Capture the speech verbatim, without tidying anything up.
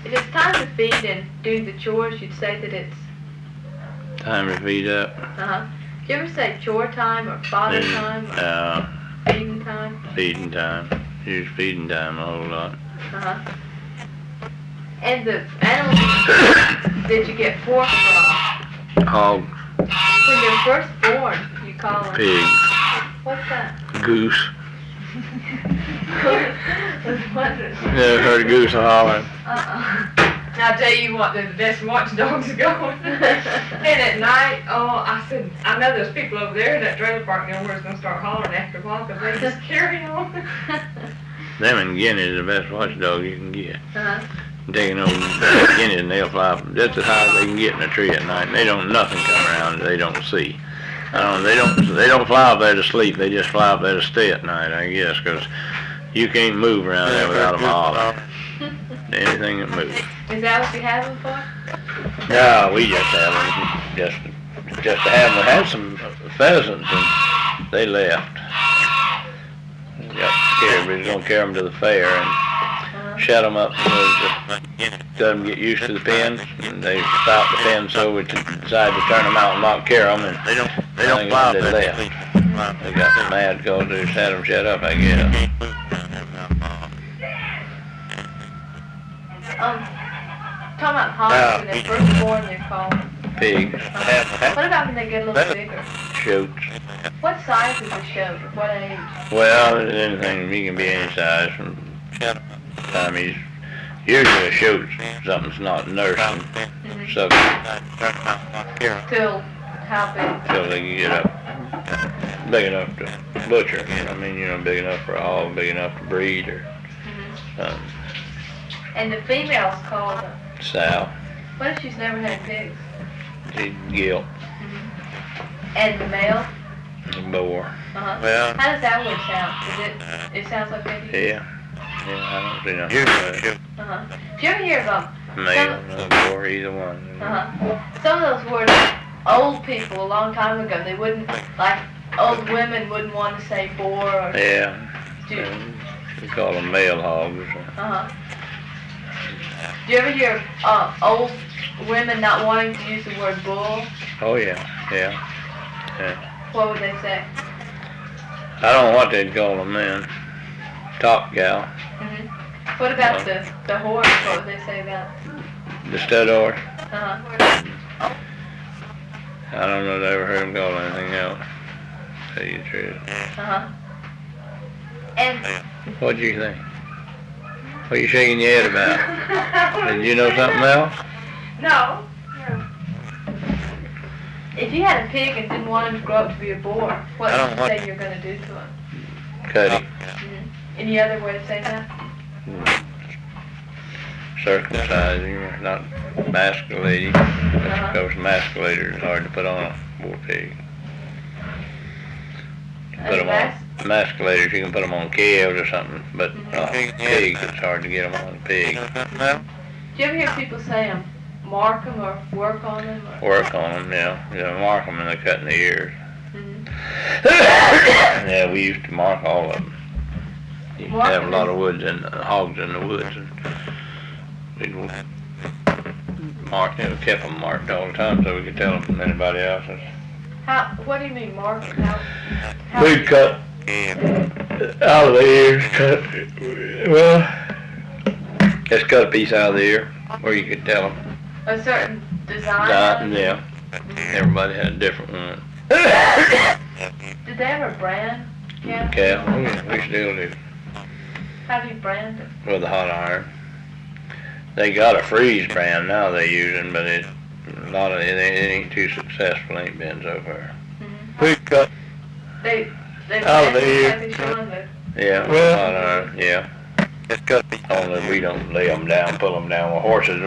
if it's time to feed and do the chores, you'd say that it's time to feed up. uh-huh. Do you ever say chore time or father Then, time or uh, feeding time? feeding time. Use feeding time a whole lot. Uh-huh. And the animals that you get pork from, Hog, when they're first born, you call them. pig, What's that? goose. I was wondering. Never heard a goose hollering. Uh-uh. Now, I'll tell you what, the best watchdogs are going. And at night, oh, I said, I know there's people over there in that trailer park down where it's going to start hollering after a while because they just carry on. Them and guineas are the best watchdog you can get. Uh-huh. Taking over guineas and they'll fly just as high as they can get in a tree at night. And they don't, nothing come around that they don't see. I don't, they don't, they don't fly up there to sleep. They just fly up there to stay at night, I guess, because you can't move around there without them hollering. Anything that moves. Is that what you have them for? No, we just have them, just, just to have them. We had some pheasants and they left. Got scared. We was gonna carry them to the fair and Uh-huh. shut them up so that them get used to the pens. And they stopped the pens, so we decided to turn them out and not carry them. And they don't, they don't fly. They left. They got mad because they just had them shut up, I guess. Um, talking about hogs, when they're first born, they're called Pigs. uh, what about when they get a little bigger? Shoats. What size is a shoat? What age? Well, anything, he can be any size. From time he's usually a shoat, something's not nursing, Mm-hmm. so Till how big? till they can get up big enough to butcher. I mean, you know, big enough for a hog, big enough to breed or Mm-hmm. um, And the female's called a, sow. what if she's never had pigs? She's gilt, Mm-hmm. And the male? a boar. Uh-huh. Well, How does that one sound? Is it, it sounds like maybe? yeah, yeah, I don't see nothing. Uh-huh. Did you ever hear about, Male, no boar, either one. uh-huh, some of those words, old people a long time ago, they wouldn't, like, old women wouldn't want to say boar or, Yeah, do, um, we call them male hogs. uh-huh. Do you ever hear, uh, old women not wanting to use the word bull? Oh yeah, yeah, yeah. What would they say? I don't know what they'd call them then. Top gal, Mm-hmm. What about the, the horse? What would they say about? the stud horse. Uh-huh. I don't know if I ever heard them call anything else. Tell you the truth. Uh-huh. And What'd you think? What are you shaking your head about? Did you know something else? No. if you had a pig and didn't want him to grow up to be a boar, what I would don't you want- say you're going to do to him? Cut him. Mm-hmm. Any other way to say that? Circumcise him, not emasculate him. Uh-huh. Because emasculator is hard to put on a bull pig. You put A them mas- on emasculators, you can put them on calves or something, but Mhm. uh, pigs, it's hard to get them on a pig. Do you ever hear people say um, mark them or work on them? Or? Work on them, yeah. You know, mark them and they cut in the ears. Mm-hmm. Yeah, we used to mark all of them. Used to Mark have a them lot is- of woods and uh, hogs in the woods, and we'd mark them, kept them marked all the time so we could tell them from anybody else's. How? What do you mean mark them? How? how We'd cut out of the ears, cut, well, just cut a piece out of the ear where you could tell them. a certain design? That, of it? yeah, everybody had a different one. Did they ever brand? Yeah. Cow, oh yeah, we still do. How do you brand it? With a hot iron. They got a freeze brand now they're using, but it, a lot of it, it ain't too successful, ain't been so far. Mm-hmm. We cut. They they Out of brand the it ear. like they show on the Yeah, with a hot iron, yeah. It's cut. Only we don't lay them down, pull them down with horses.